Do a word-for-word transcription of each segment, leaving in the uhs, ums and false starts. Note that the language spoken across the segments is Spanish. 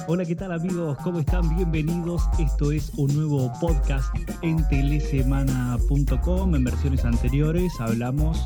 Hola, ¿qué tal amigos? ¿Cómo están? Bienvenidos. Esto es un nuevo podcast en telesemana punto com. En versiones anteriores hablamos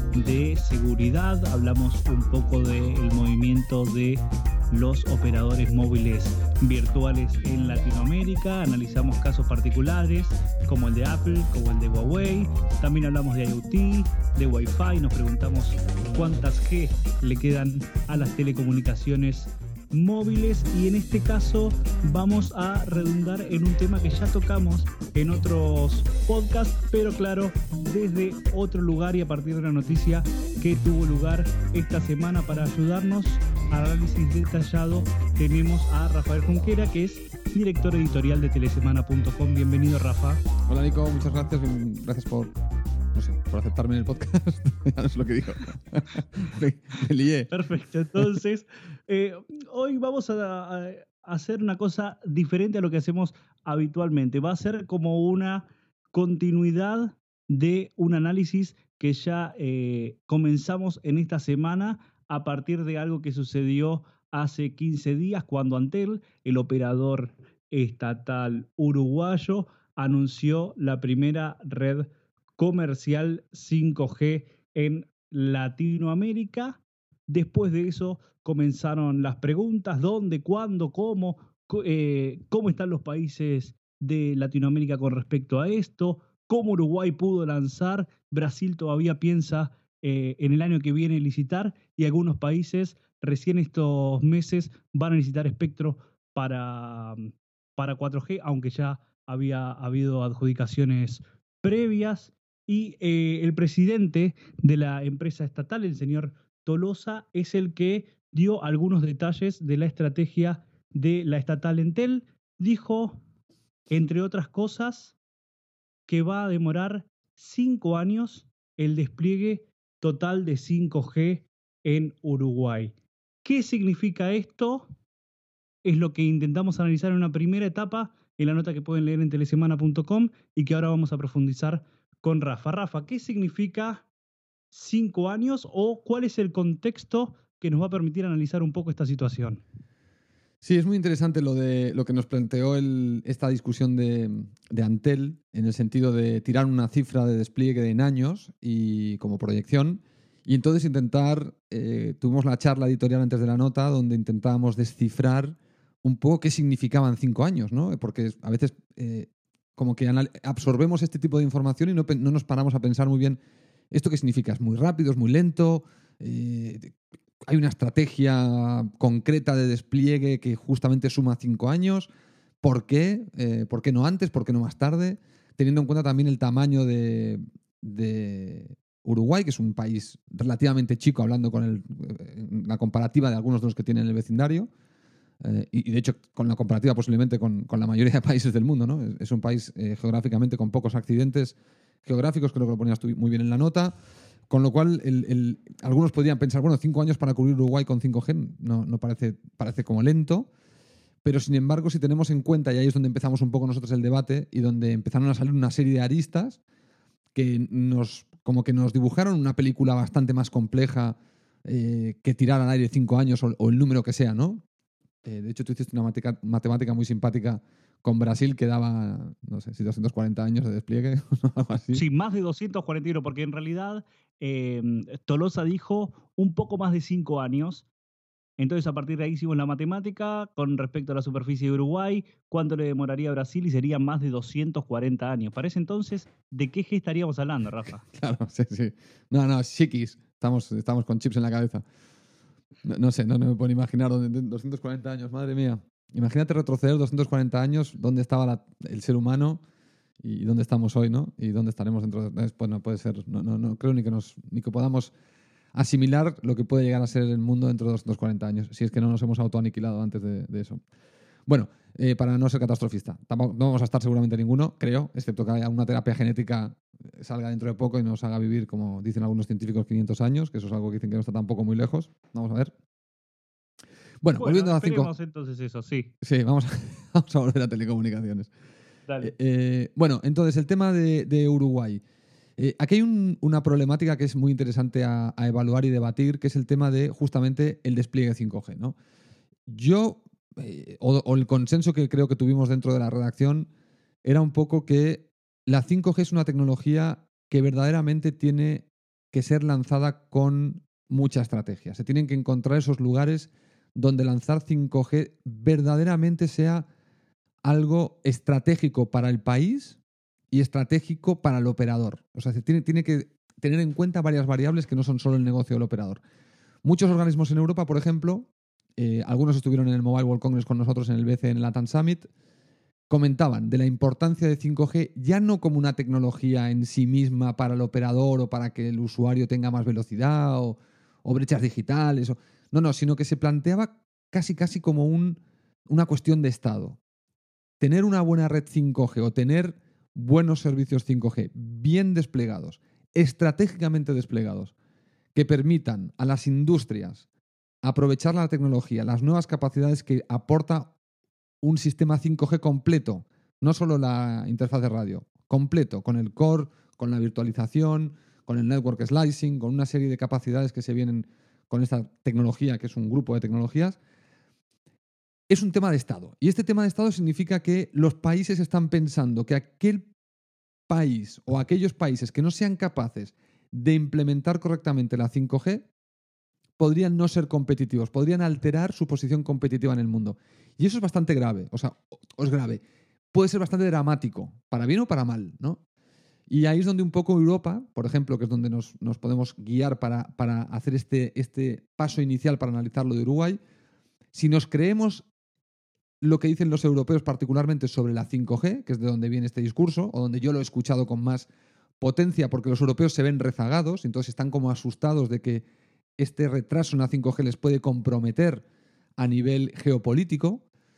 de seguridad, hablamos un poco del movimiento de los operadores móviles virtuales en Latinoamérica, analizamos casos particulares como el de Apple, como el de Huawei, también hablamos de IoT, de Wi-Fi, nos preguntamos cuántas G le quedan a las telecomunicaciones móviles y en este caso vamos a redundar en un tema que ya tocamos en otros podcasts, pero claro, desde otro lugar y a partir de una noticia que tuvo lugar esta semana. Para ayudarnos al análisis detallado tenemos a Rafael Junquera, que es director editorial de telesemana punto com. Bienvenido, Rafa. Hola, Nico, muchas gracias. Gracias por, no sé, por aceptarme en el podcast. Ya no sé lo que digo. me, me lié. Perfecto. Entonces, eh, hoy vamos a, a hacer una cosa diferente a lo que hacemos habitualmente. Va a ser como una continuidad de un análisis que ya eh, comenzamos en esta semana a partir de algo que sucedió hace quince días cuando Antel, el operador estatal uruguayo, anunció la primera red comercial cinco G en Latinoamérica. Después de eso comenzaron las preguntas: ¿dónde, cuándo, cómo? Eh, ¿Cómo están los países de Latinoamérica con respecto a esto? ¿Cómo Uruguay pudo lanzar? Brasil todavía piensa eh, en el año que viene licitar y algunos países recién estos meses van a licitar espectro para, para cuatro G, aunque ya había habido adjudicaciones previas. Y eh, el presidente de la empresa estatal, el señor Tolosa, es el que dio algunos detalles de la estrategia de la estatal Entel. Dijo, entre otras cosas, que va a demorar cinco años el despliegue total de cinco G en Uruguay. ¿Qué significa esto? Es lo que intentamos analizar en una primera etapa en la nota que pueden leer en telesemana punto com y que ahora vamos a profundizar con Rafa. Rafa, ¿qué significa cinco años o cuál es el contexto que nos va a permitir analizar un poco esta situación? Sí, es muy interesante lo de lo que nos planteó el, esta discusión de, de Antel, en el sentido de tirar una cifra de despliegue en años y como proyección, y entonces intentar, eh, tuvimos la charla editorial antes de la nota donde intentábamos descifrar un poco qué significaban cinco años, ¿no? Porque a veces eh, como que anal- absorbemos este tipo de información y no, no nos paramos a pensar muy bien esto qué significa. ¿Es muy rápido? ¿Es muy lento? Eh, ¿Hay una estrategia concreta de despliegue que justamente suma cinco años? ¿Por qué? Eh, ¿Por qué no antes? ¿Por qué no más tarde? Teniendo en cuenta también el tamaño de, de Uruguay, que es un país relativamente chico, hablando con el, la comparativa de algunos de los que tienen en el vecindario, eh, y, y de hecho con la comparativa posiblemente con, con la mayoría de países del mundo, ¿no? Es, es un país eh, geográficamente con pocos accidentes geográficos, creo que lo ponías tú muy bien en la nota. Con lo cual, el, el, algunos podrían pensar, bueno, cinco años para cubrir Uruguay con cinco G no, no parece, parece como lento, pero sin embargo, si tenemos en cuenta, y ahí es donde empezamos un poco nosotros el debate, y donde empezaron a salir una serie de aristas que nos, como que nos dibujaron una película bastante más compleja eh, que tirar al aire cinco años o, o el número que sea, ¿no? Eh, de hecho, tú hiciste una matemática, matemática muy simpática con Brasil que daba, no sé, si doscientos cuarenta años de despliegue o algo así. Sí, más de doscientos cuarenta y uno, porque en realidad eh, Tolosa dijo un poco más de cinco años. Entonces, a partir de ahí hicimos la matemática con respecto a la superficie de Uruguay, cuánto le demoraría a Brasil y sería más de doscientos cuarenta años. Para ese entonces, ¿de qué G estaríamos hablando, Rafa? Claro, sí, sí. No, no, chiquis. Estamos, estamos con chips en la cabeza. No, no sé, no, no me puedo imaginar dónde, doscientos cuarenta años, madre mía. Imagínate retroceder doscientos cuarenta años, dónde estaba la, el ser humano y dónde estamos hoy, ¿no? Y dónde estaremos dentro de... Pues no puede ser, no, no, no creo ni que, nos, ni que podamos asimilar lo que puede llegar a ser el mundo dentro de doscientos cuarenta años, si es que no nos hemos autoaniquilado antes de, de eso. Bueno, eh, para no ser catastrofista, tampoco, no vamos a estar seguramente ninguno, creo, excepto que haya una terapia genética salga dentro de poco y nos haga vivir, como dicen algunos científicos, quinientos años, que eso es algo que dicen que no está tampoco muy lejos. Vamos a ver. Bueno, Bueno, volviendo a esperemos cinco... entonces eso, sí. Sí, vamos a, vamos a volver a telecomunicaciones. Dale. Eh, eh, bueno, entonces el tema de, de Uruguay. Eh, aquí hay un, una problemática que es muy interesante a, a evaluar y debatir, que es el tema de justamente el despliegue cinco G, ¿no? Yo eh, o, o el consenso que creo que tuvimos dentro de la redacción era un poco que la cinco G es una tecnología que verdaderamente tiene que ser lanzada con mucha estrategia. Se tienen que encontrar esos lugares donde lanzar cinco G verdaderamente sea algo estratégico para el país y estratégico para el operador. O sea, se tiene, tiene que tener en cuenta varias variables que no son solo el negocio del operador. Muchos organismos en Europa, por ejemplo, eh, algunos estuvieron en el Mobile World Congress con nosotros en el B C en Latam Summit, comentaban de la importancia de cinco G ya no como una tecnología en sí misma para el operador o para que el usuario tenga más velocidad o, o brechas digitales. O, no, no, sino que se planteaba casi, casi como un, una cuestión de Estado. Tener una buena red cinco G o tener buenos servicios cinco G bien desplegados, estratégicamente desplegados, que permitan a las industrias aprovechar la tecnología, las nuevas capacidades que aporta un sistema cinco G completo, no solo la interfaz de radio, completo, con el core, con la virtualización, con el network slicing, con una serie de capacidades que se vienen con esta tecnología, que es un grupo de tecnologías, es un tema de Estado. Y este tema de Estado significa que los países están pensando que aquel país o aquellos países que no sean capaces de implementar correctamente la cinco G podrían no ser competitivos, podrían alterar su posición competitiva en el mundo. Y eso es bastante grave, o sea, o es grave. Puede ser bastante dramático, para bien o para mal, ¿no? Y ahí es donde un poco Europa, por ejemplo, que es donde nos, nos podemos guiar para, para hacer este, este paso inicial para analizar lo de Uruguay, si nos creemos lo que dicen los europeos particularmente sobre la cinco G, que es de donde viene este discurso, o donde yo lo he escuchado con más potencia, porque los europeos se ven rezagados, entonces están como asustados de que este retraso en la cinco G les puede comprometer a nivel geopolítico.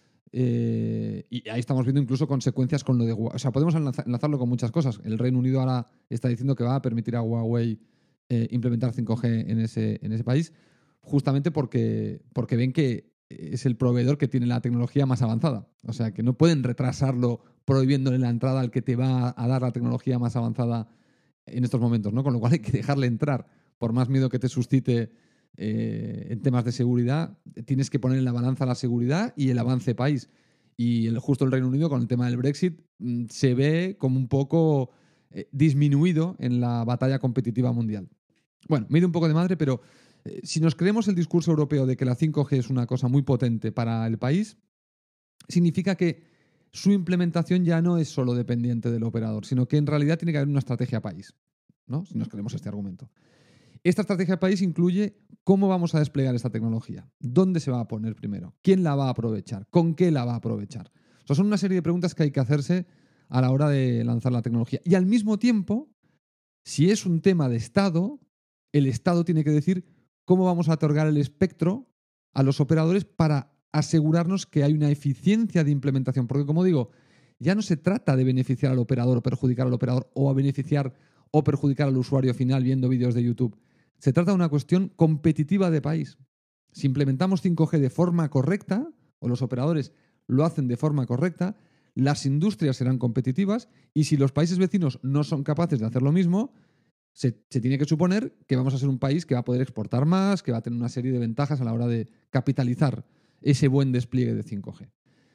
Eh, y ahí estamos viendo incluso consecuencias con lo de Huawei. O sea, podemos enlazarlo con muchas cosas. El Reino Unido ahora está diciendo que va a permitir a Huawei eh, implementar cinco G en ese, en ese país, justamente porque, porque ven que es el proveedor que tiene la tecnología más avanzada. O sea, que no pueden retrasarlo prohibiéndole la entrada al que te va a dar la tecnología más avanzada en estos momentos, ¿no? Con lo cual hay que dejarle entrar. Por más miedo que te suscite eh, en temas de seguridad, tienes que poner en la balanza la seguridad y el avance país. Y el, justo el Reino Unido, con el tema del Brexit, mmm, se ve como un poco eh, disminuido en la batalla competitiva mundial. Bueno, mide un poco de madre, pero eh, si nos creemos el discurso europeo de que la cinco G es una cosa muy potente para el país, significa que su implementación ya no es solo dependiente del operador, sino que en realidad tiene que haber una estrategia país, ¿no? Si nos creemos este argumento. Esta estrategia de país incluye cómo vamos a desplegar esta tecnología, dónde se va a poner primero, quién la va a aprovechar, con qué la va a aprovechar. O sea, son una serie de preguntas que hay que hacerse a la hora de lanzar la tecnología. Y al mismo tiempo, si es un tema de Estado, el Estado tiene que decir cómo vamos a otorgar el espectro a los operadores para asegurarnos que hay una eficiencia de implementación. Porque, como digo, ya no se trata de beneficiar al operador o perjudicar al operador o a beneficiar o perjudicar al usuario final viendo vídeos de YouTube. Se trata de una cuestión competitiva de país. Si implementamos cinco G de forma correcta, o los operadores lo hacen de forma correcta, las industrias serán competitivas y si los países vecinos no son capaces de hacer lo mismo, se, se tiene que suponer que vamos a ser un país que va a poder exportar más, que va a tener una serie de ventajas a la hora de capitalizar ese buen despliegue de cinco G.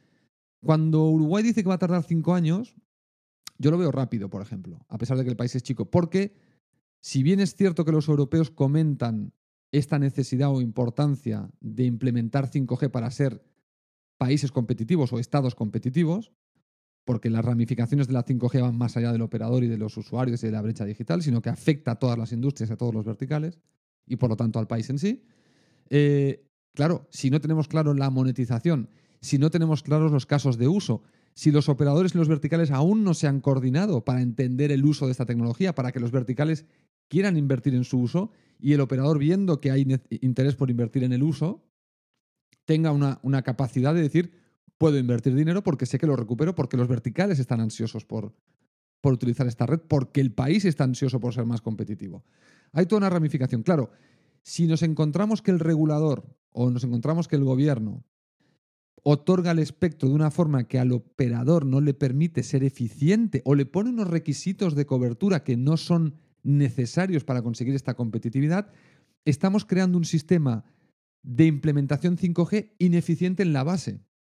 Cuando Uruguay dice que va a tardar cinco años, yo lo veo rápido, por ejemplo, a pesar de que el país es chico, porque si bien es cierto que los europeos comentan esta necesidad o importancia de implementar cinco G para ser países competitivos o estados competitivos, porque las ramificaciones de la cinco G van más allá del operador y de los usuarios y de la brecha digital, sino que afecta a todas las industrias y a todos los verticales y por lo tanto al país en sí. Eh, claro, si no tenemos claro la monetización, si no tenemos claros los casos de uso, si los operadores y los verticales aún no se han coordinado para entender el uso de esta tecnología, para que los verticales quieran invertir en su uso y el operador, viendo que hay interés por invertir en el uso, tenga una, una capacidad de decir, puedo invertir dinero porque sé que lo recupero, porque los verticales están ansiosos por, por utilizar esta red, porque el país está ansioso por ser más competitivo. Hay toda una ramificación. Claro, si nos encontramos que el regulador o nos encontramos que el gobierno otorga el espectro de una forma que al operador no le permite ser eficiente o le pone unos requisitos de cobertura que no son necesarios para conseguir esta competitividad, estamos creando un sistema de implementación cinco G ineficiente en la base.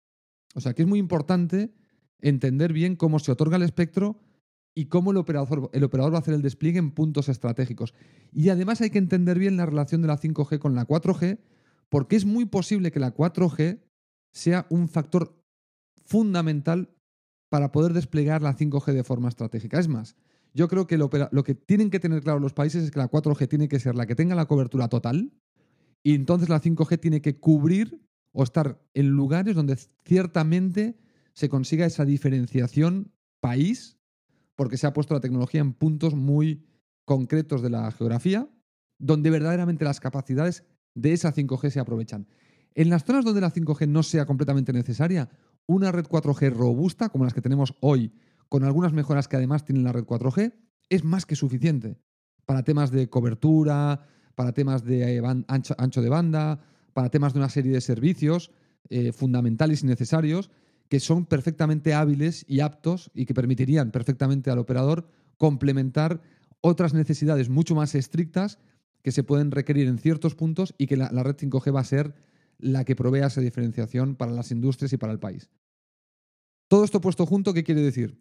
O sea, que es muy importante entender bien cómo se otorga el espectro y cómo el operador, el operador va a hacer el despliegue en puntos estratégicos. Y además hay que entender bien la relación de la cinco G con la cuatro G, porque es muy posible que la cuatro G sea un factor fundamental para poder desplegar la cinco G de forma estratégica. Es más, yo creo que lo, lo que tienen que tener claro los países es que la cuatro G tiene que ser la que tenga la cobertura total y entonces la cinco G tiene que cubrir o estar en lugares donde ciertamente se consiga esa diferenciación país, porque se ha puesto la tecnología en puntos muy concretos de la geografía, donde verdaderamente las capacidades de esa cinco G se aprovechan. En las zonas donde la cinco G no sea completamente necesaria, una red cuatro G robusta, como las que tenemos hoy, con algunas mejoras que además tiene la red cuatro G, es más que suficiente para temas de cobertura, para temas de ancho, ancho de banda, para temas de una serie de servicios eh, fundamentales y necesarios que son perfectamente hábiles y aptos y que permitirían perfectamente al operador complementar otras necesidades mucho más estrictas que se pueden requerir en ciertos puntos y que la, la red cinco G va a ser la que provea esa diferenciación para las industrias y para el país. Todo esto puesto junto, ¿qué quiere decir?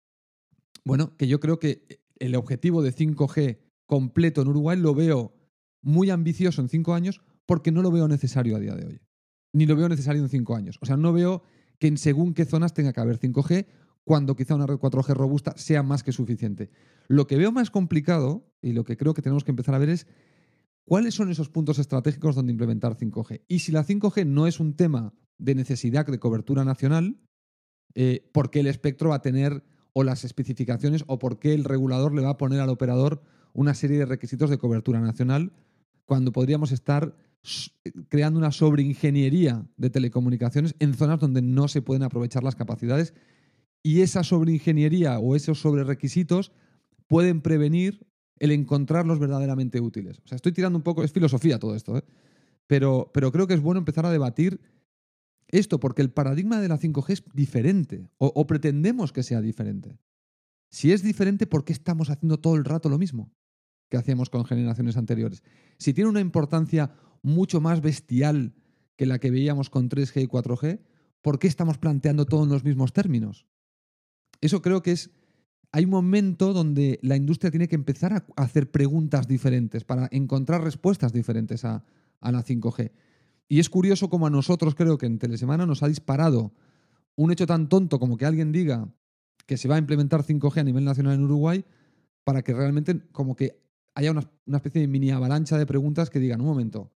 Bueno, que yo creo que el objetivo de cinco G completo en Uruguay lo veo muy ambicioso en cinco años porque no lo veo necesario a día de hoy. Ni lo veo necesario en cinco años. O sea, no veo que en según qué zonas tenga que haber cinco G cuando quizá una red cuatro G robusta sea más que suficiente. Lo que veo más complicado y lo que creo que tenemos que empezar a ver es cuáles son esos puntos estratégicos donde implementar cinco G. Y si la cinco G no es un tema de necesidad de cobertura nacional, eh, ¿por qué el espectro va a tener o las especificaciones o por qué el regulador le va a poner al operador una serie de requisitos de cobertura nacional cuando podríamos estar creando una sobreingeniería de telecomunicaciones en zonas donde no se pueden aprovechar las capacidades y esa sobreingeniería o esos sobrerequisitos pueden prevenir el encontrarlos verdaderamente útiles? O sea, estoy tirando un poco, es filosofía todo esto, ¿eh? pero, pero creo que es bueno empezar a debatir esto, porque el paradigma de la cinco G es diferente, o, o pretendemos que sea diferente. Si es diferente, ¿por qué estamos haciendo todo el rato lo mismo que hacíamos con generaciones anteriores? Si tiene una importancia mucho más bestial que la que veíamos con tres G y cuatro G, ¿por qué estamos planteando todo en los mismos términos? Eso creo que es... Hay un momento donde la industria tiene que empezar a hacer preguntas diferentes para encontrar respuestas diferentes a, a la cinco G. Y es curioso como a nosotros creo que en Telesemana nos ha disparado un hecho tan tonto como que alguien diga que se va a implementar cinco G a nivel nacional en Uruguay para que realmente como que haya una, una especie de mini avalancha de preguntas que digan, un momento,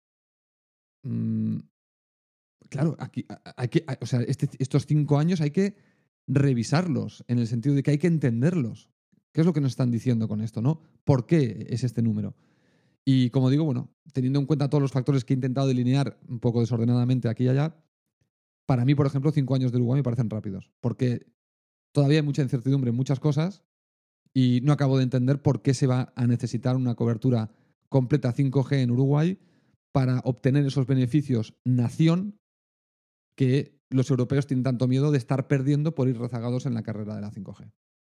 mmm, claro, aquí hay que, o sea, este, estos cinco años hay que revisarlos en el sentido de que hay que entenderlos. ¿Qué es lo que nos están diciendo con esto, no? ¿Por qué es este número? Y como digo, bueno, teniendo en cuenta todos los factores que he intentado delinear un poco desordenadamente aquí y allá, para mí, por ejemplo, cinco años de Uruguay me parecen rápidos, porque todavía hay mucha incertidumbre en muchas cosas y no acabo de entender por qué se va a necesitar una cobertura completa cinco G en Uruguay para obtener esos beneficios nación que los europeos tienen tanto miedo de estar perdiendo por ir rezagados en la carrera de la cinco G.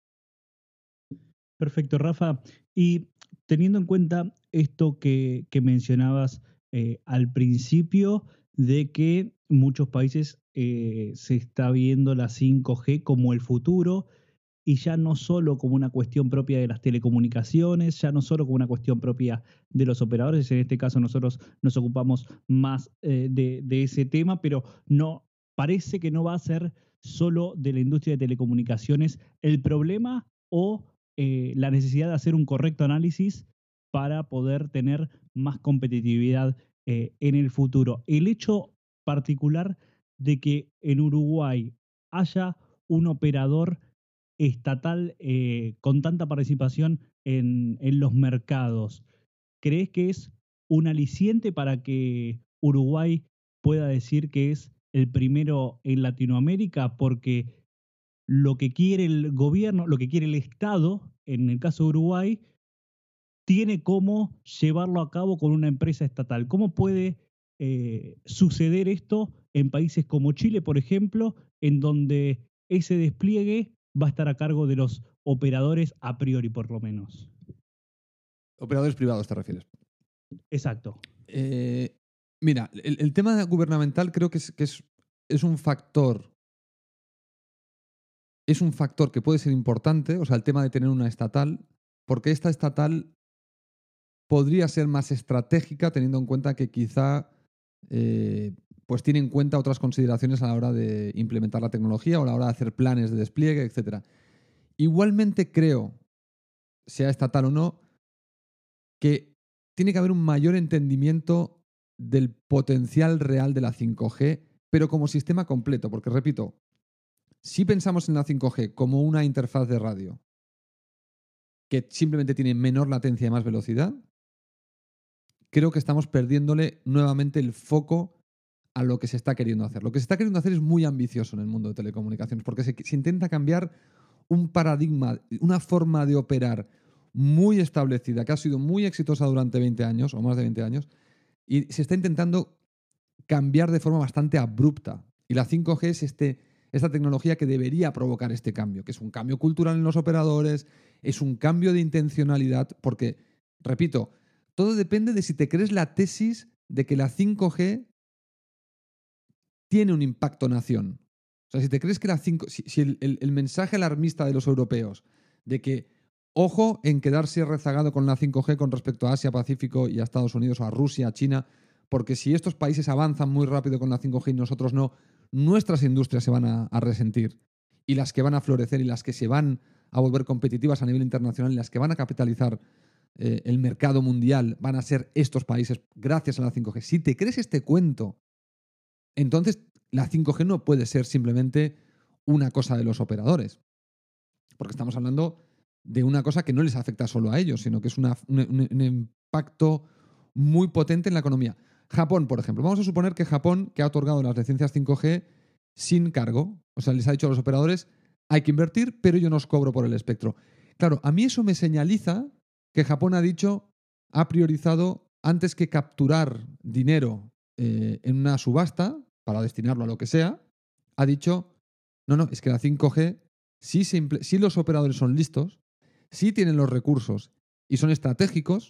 Perfecto, Rafa. Y teniendo en cuenta esto que, que mencionabas eh, al principio, de que muchos países eh, se está viendo la cinco G como el futuro y ya no solo como una cuestión propia de las telecomunicaciones, ya no solo como una cuestión propia de los operadores, en este caso nosotros nos ocupamos más eh, de, de ese tema, pero no parece que no va a ser solo de la industria de telecomunicaciones el problema o eh, la necesidad de hacer un correcto análisis para poder tener más competitividad eh, en el futuro. El hecho particular de que en Uruguay haya un operador estatal eh, con tanta participación en, en los mercados, ¿crees que es un aliciente para que Uruguay pueda decir que es el primero en Latinoamérica? Porque lo que quiere el gobierno, lo que quiere el Estado, en el caso de Uruguay, tiene cómo llevarlo a cabo con una empresa estatal. ¿Cómo puede eh, suceder esto en países como Chile, por ejemplo, en donde ese despliegue va a estar a cargo de los operadores a priori, por lo menos? Operadores privados, ¿te refieres? Exacto. Eh, mira, el, el tema gubernamental creo que, es, que es, es un factor es un factor que puede ser importante, o sea, el tema de tener una estatal, porque esta estatal podría ser más estratégica teniendo en cuenta que quizá eh, pues tiene en cuenta otras consideraciones a la hora de implementar la tecnología o a la hora de hacer planes de despliegue, etcétera. Igualmente creo, sea estatal o no, que tiene que haber un mayor entendimiento del potencial real de la cinco G, pero como sistema completo, porque repito, si pensamos en la cinco G como una interfaz de radio que simplemente tiene menor latencia y más velocidad, creo que estamos perdiéndole nuevamente el foco a lo que se está queriendo hacer. Lo que se está queriendo hacer es muy ambicioso en el mundo de telecomunicaciones, porque se, se intenta cambiar un paradigma, una forma de operar muy establecida, que ha sido muy exitosa durante veinte años o más de veinte años, y se está intentando cambiar de forma bastante abrupta. Y la cinco G es este, esta tecnología que debería provocar este cambio, que es un cambio cultural en los operadores, es un cambio de intencionalidad, porque, repito, todo depende de si te crees la tesis de que la cinco G tiene un impacto nación. O sea, si te crees que la cinco, si, si el, el, el mensaje alarmista de los europeos de que ojo en quedarse rezagado con la cinco G con respecto a Asia, Pacífico y a Estados Unidos, o a Rusia, a China, porque si estos países avanzan muy rápido con la cinco G y nosotros no, nuestras industrias se van a, a resentir. Y las que van a florecer y las que se van a volver competitivas a nivel internacional y las que van a capitalizar eh, el mercado mundial van a ser estos países gracias a la cinco G. Si te crees este cuento, entonces la cinco G no puede ser simplemente una cosa de los operadores. Porque estamos hablando de una cosa que no les afecta solo a ellos, sino que es una, un, un impacto muy potente en la economía. Japón, por ejemplo. Vamos a suponer que Japón, que ha otorgado las licencias cinco G sin cargo, o sea, les ha dicho a los operadores, hay que invertir, pero yo no os cobro por el espectro. Claro, a mí eso me señaliza que Japón ha dicho, ha priorizado, antes que capturar dinero eh, en una subasta, para destinarlo a lo que sea, ha dicho, no, no, es que la cinco G, si, se imple- si los operadores son listos, si tienen los recursos y son estratégicos,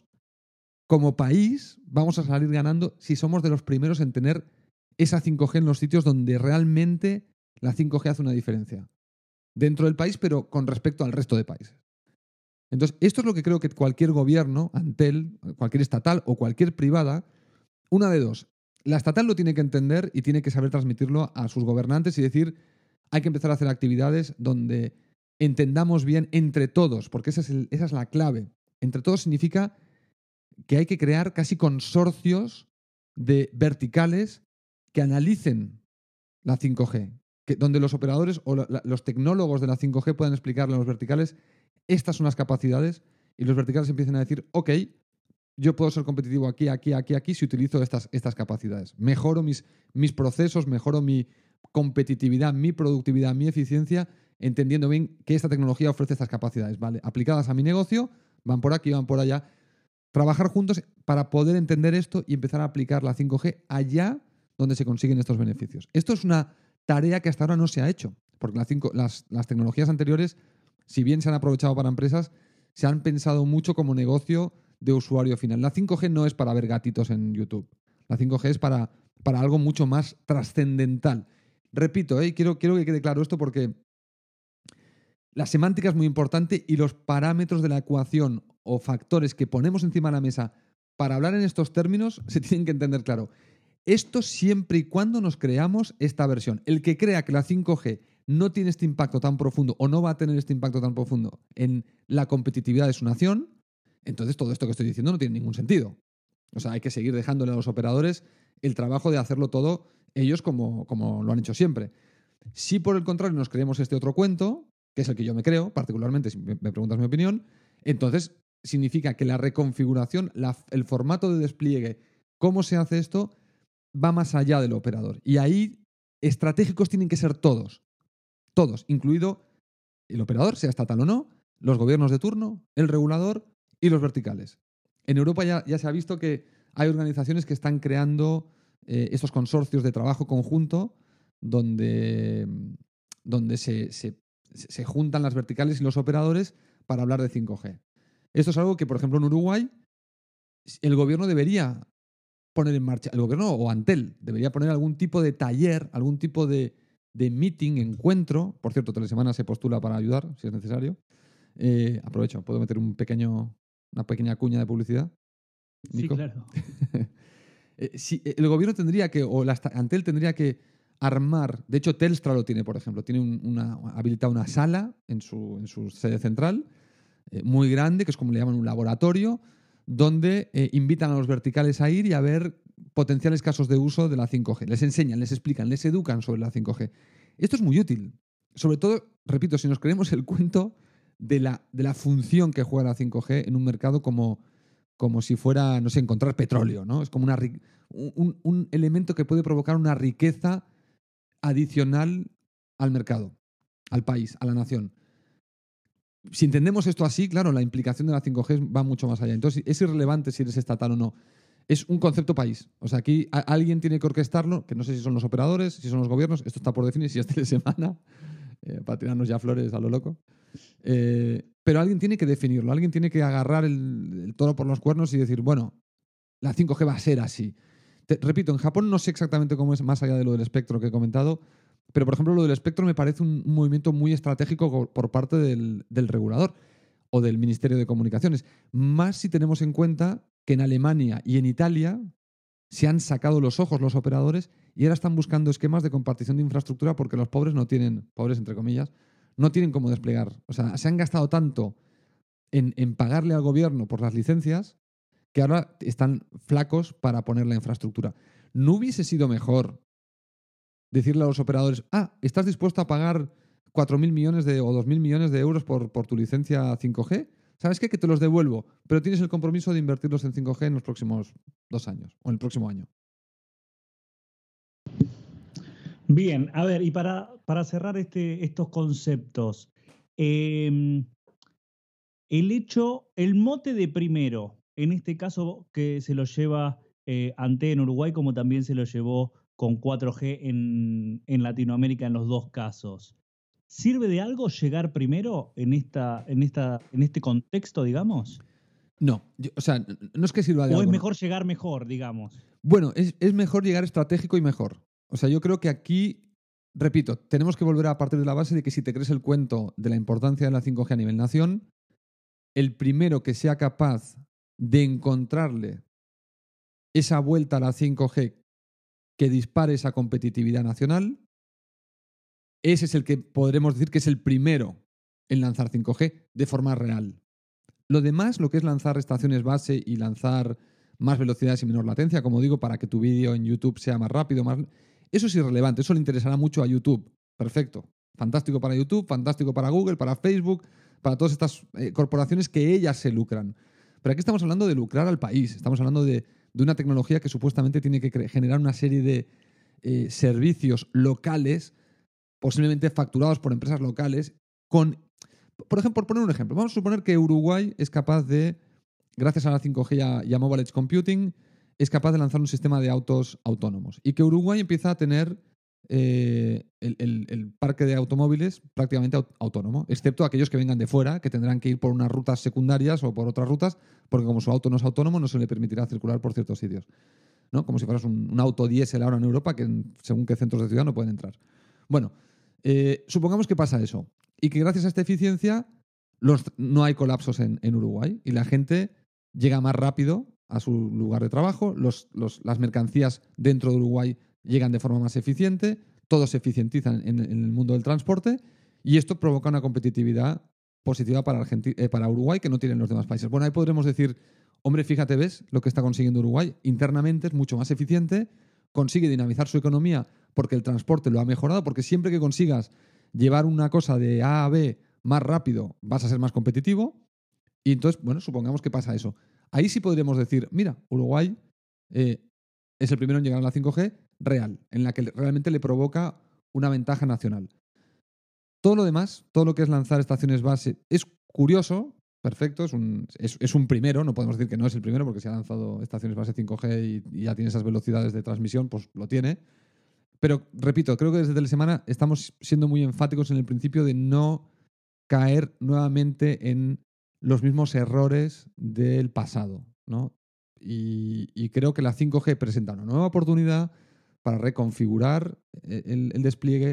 como país vamos a salir ganando si somos de los primeros en tener esa cinco G en los sitios donde realmente la cinco G hace una diferencia. Dentro del país, pero con respecto al resto de países. Entonces, esto es lo que creo que cualquier gobierno, Antel, cualquier estatal o cualquier privada, una de dos. La estatal lo tiene que entender y tiene que saber transmitirlo a sus gobernantes y decir, hay que empezar a hacer actividades donde entendamos bien entre todos, porque esa es, el, esa es la clave. Entre todos significa que hay que crear casi consorcios de verticales que analicen la cinco G, que, donde los operadores o la, los tecnólogos de la cinco G puedan explicarle a los verticales, estas son las capacidades, y los verticales empiecen a decir, ok, yo puedo ser competitivo aquí, aquí, aquí, aquí si utilizo estas, estas capacidades. Mejoro mis, mis procesos, mejoro mi competitividad, mi productividad, mi eficiencia, entendiendo bien que esta tecnología ofrece estas capacidades, ¿vale? Aplicadas a mi negocio, van por aquí, van por allá. Trabajar juntos para poder entender esto y empezar a aplicar la cinco G allá donde se consiguen estos beneficios. Esto es una tarea que hasta ahora no se ha hecho, porque la cinco, las, las tecnologías anteriores, si bien se han aprovechado para empresas, se han pensado mucho como negocio de usuario final. La cinco G no es para ver gatitos en YouTube. La cinco G es para, para algo mucho más trascendental. Repito, ¿eh? quiero, quiero que quede claro esto porque la semántica es muy importante y los parámetros de la ecuación o factores que ponemos encima de la mesa para hablar en estos términos se tienen que entender claro. Esto siempre y cuando nos creamos esta versión. El que crea que la cinco G no tiene este impacto tan profundo o no va a tener este impacto tan profundo en la competitividad de su nación, entonces todo esto que estoy diciendo no tiene ningún sentido. O sea, hay que seguir dejándole a los operadores el trabajo de hacerlo todo ellos como, como lo han hecho siempre. Si por el contrario nos creemos este otro cuento, que es el que yo me creo, particularmente si me preguntas mi opinión, entonces significa que la reconfiguración, la, el formato de despliegue, cómo se hace esto, va más allá del operador. Y ahí estratégicos tienen que ser todos, todos, incluido el operador, sea estatal o no, los gobiernos de turno, el regulador y los verticales. En Europa ya, ya se ha visto que hay organizaciones que están creando eh, estos consorcios de trabajo conjunto donde, donde se, se, se juntan las verticales y los operadores para hablar de cinco G. Esto es algo que, por ejemplo, en Uruguay el gobierno debería poner en marcha, el gobierno o Antel debería poner algún tipo de taller, algún tipo de, de meeting, encuentro. Por cierto, Telesemana se postula para ayudar, si es necesario. Eh, aprovecho, ¿puedo meter un pequeño, una pequeña cuña de publicidad, Nico? Sí, claro. eh, si, el gobierno tendría que, o la Antel tendría que armar, de hecho Telstra lo tiene, por ejemplo, tiene un, una, habilitada una sala en su, en su sede central, eh, muy grande, que es como le llaman un laboratorio, donde eh, invitan a los verticales a ir y a ver potenciales casos de uso de la cinco G. Les enseñan, les explican, les educan sobre la cinco G. Esto es muy útil. Sobre todo, repito, si nos creemos el cuento de la, de la función que juega la cinco G en un mercado como, como si fuera, no sé, encontrar petróleo, ¿no? Es como una, un, un elemento que puede provocar una riqueza adicional al mercado, al país, a la nación. Si entendemos esto así, claro, la implicación de la cinco G va mucho más allá. Entonces, es irrelevante si eres estatal o no. Es un concepto país. O sea, aquí a, alguien tiene que orquestarlo, que no sé si son los operadores, si son los gobiernos, esto está por definir, si es Telesemana, eh, para tirarnos ya flores a lo loco. Eh, pero alguien tiene que definirlo, alguien tiene que agarrar el, el toro por los cuernos y decir, bueno, la cinco G va a ser así. Te, repito, en Japón no sé exactamente cómo es más allá de lo del espectro que he comentado, pero por ejemplo lo del espectro me parece un, un movimiento muy estratégico por parte del, del regulador o del Ministerio de Comunicaciones. Más si tenemos en cuenta que en Alemania y en Italia se han sacado los ojos los operadores y ahora están buscando esquemas de compartición de infraestructura porque los pobres no tienen, pobres entre comillas, no tienen cómo desplegar. O sea, se han gastado tanto en, en pagarle al gobierno por las licencias que ahora están flacos para poner la infraestructura. ¿No hubiese sido mejor decirle a los operadores, ah, ¿estás dispuesto a pagar cuatro mil millones de, o dos mil millones de euros por, por tu licencia cinco G? ¿Sabes qué? Que te los devuelvo, pero tienes el compromiso de invertirlos en cinco G en los próximos dos años o en el próximo año. Bien, a ver, y para, para cerrar este, estos conceptos, eh, el hecho, el mote de primero, en este caso que se lo lleva eh, Ante en Uruguay, como también se lo llevó con cuatro G en, en Latinoamérica en los dos casos. ¿Sirve de algo llegar primero en, esta, en, esta, en este contexto, digamos? No, yo, o sea, no es que sirva de ¿O algo. es mejor no. llegar mejor, digamos? Bueno, es, es mejor llegar estratégico y mejor. O sea, yo creo que aquí, repito, tenemos que volver a partir de la base de que si te crees el cuento de la importancia de la cinco G a nivel nación, el primero que sea capaz de encontrarle esa vuelta a la cinco G que dispare esa competitividad nacional, ese es el que podremos decir que es el primero en lanzar cinco G de forma real. Lo demás, lo que es lanzar estaciones base y lanzar más velocidades y menor latencia, como digo, para que tu vídeo en YouTube sea más rápido, más... eso es irrelevante, eso le interesará mucho a YouTube. Perfecto. Fantástico para YouTube, fantástico para Google, para Facebook, para todas estas eh, corporaciones que ellas se lucran. Pero aquí estamos hablando de lucrar al país, estamos hablando de, de una tecnología que supuestamente tiene que generar una serie de eh, servicios locales, posiblemente facturados por empresas locales, con... Por ejemplo, por poner un ejemplo, vamos a suponer que Uruguay es capaz de, gracias a la cinco G y a, y a Mobile Edge Computing, es capaz de lanzar un sistema de autos autónomos y que Uruguay empieza a tener eh, el, el, el parque de automóviles prácticamente aut autónomo, excepto aquellos que vengan de fuera, que tendrán que ir por unas rutas secundarias o por otras rutas, porque como su auto no es autónomo, no se le permitirá circular por ciertos sitios, ¿no? Como si fueras un, un auto diésel ahora en Europa, que en, según qué centros de ciudad no pueden entrar. Bueno, eh, supongamos que pasa eso y que gracias a esta eficiencia los, no hay colapsos en, en Uruguay y la gente llega más rápido a su lugar de trabajo, los, los, las mercancías dentro de Uruguay llegan de forma más eficiente, todos se eficientizan en, en el mundo del transporte y esto provoca una competitividad positiva para, Argenti eh, para Uruguay que no tienen los demás países. Bueno, ahí podremos decir, hombre, fíjate, ¿ves lo que está consiguiendo Uruguay? Internamente es mucho más eficiente, consigue dinamizar su economía porque el transporte lo ha mejorado, porque siempre que consigas llevar una cosa de A a B más rápido, vas a ser más competitivo. Y entonces, bueno, supongamos que pasa eso. Ahí sí podríamos decir, mira, Uruguay eh, es el primero en llegar a la cinco G real, en la que realmente le provoca una ventaja nacional. Todo lo demás, todo lo que es lanzar estaciones base, es curioso, perfecto, es un, es, es un primero, no podemos decir que no es el primero, porque si ha lanzado estaciones base cinco G y, y ya tiene esas velocidades de transmisión, pues lo tiene. Pero, repito, creo que desde Telesemana estamos siendo muy enfáticos en el principio de no caer nuevamente en los mismos errores del pasado, ¿no? Y, y creo que la cinco G presenta una nueva oportunidad para reconfigurar el, el despliegue,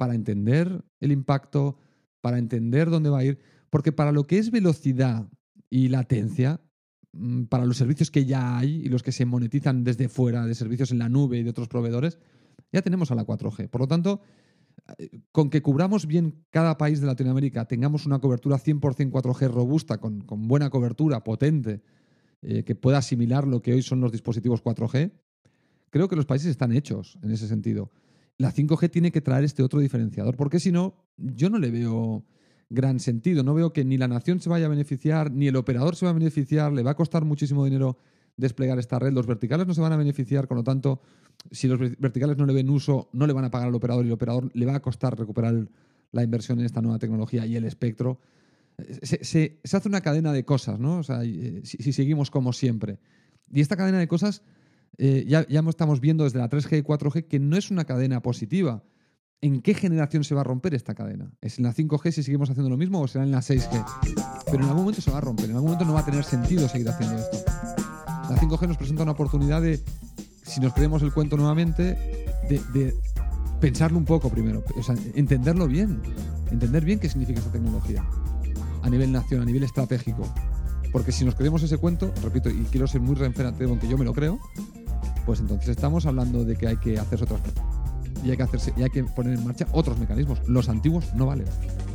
para entender el impacto, para entender dónde va a ir, porque para lo que es velocidad y latencia, para los servicios que ya hay y los que se monetizan desde fuera, de servicios en la nube y de otros proveedores, ya tenemos a la cuatro G. Por lo tanto, con que cubramos bien cada país de Latinoamérica, tengamos una cobertura cien por ciento cuatro G robusta, con, con buena cobertura, potente, eh, que pueda asimilar lo que hoy son los dispositivos cuatro G, creo que los países están hechos en ese sentido. La cinco G tiene que traer este otro diferenciador, porque si no, yo no le veo gran sentido. No veo que ni la nación se vaya a beneficiar, ni el operador se va a beneficiar, le va a costar muchísimo dinero desplegar esta red, los verticales no se van a beneficiar, con lo tanto, si los verticales no le ven uso, no le van a pagar al operador y el operador le va a costar recuperar la inversión en esta nueva tecnología y el espectro. Se, se, se hace una cadena de cosas, ¿no? O sea, si, si seguimos como siempre. Y esta cadena de cosas eh, ya, ya estamos viendo desde la tres G y cuatro G que no es una cadena positiva. ¿En qué generación se va a romper esta cadena? ¿Es en la cinco G si seguimos haciendo lo mismo o será en la seis G? Pero en algún momento se va a romper, en algún momento no va a tener sentido seguir haciendo esto. La cinco G nos presenta una oportunidad de, si nos creemos el cuento nuevamente, de, de pensarlo un poco primero, o sea, entenderlo bien, entender bien qué significa esta tecnología a nivel nación, a nivel estratégico. Porque si nos creemos ese cuento, repito, y quiero ser muy referente, aunque yo me lo creo, pues entonces estamos hablando de que hay que hacerse otras cosas. Y hay que hacerse, y hay que poner en marcha otros mecanismos. Los antiguos no valen.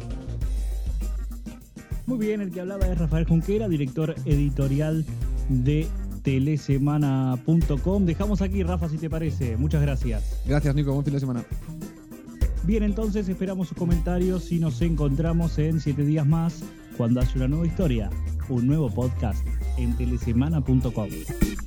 Muy bien, el que hablaba es Rafael Junquera, director editorial de telesemana punto com. Dejamos aquí, Rafa, si te parece. Muchas gracias. Gracias, Nico. Buen fin de semana. Bien, entonces esperamos sus comentarios y nos encontramos en siete días más cuando haya una nueva historia, un nuevo podcast en telesemana punto com.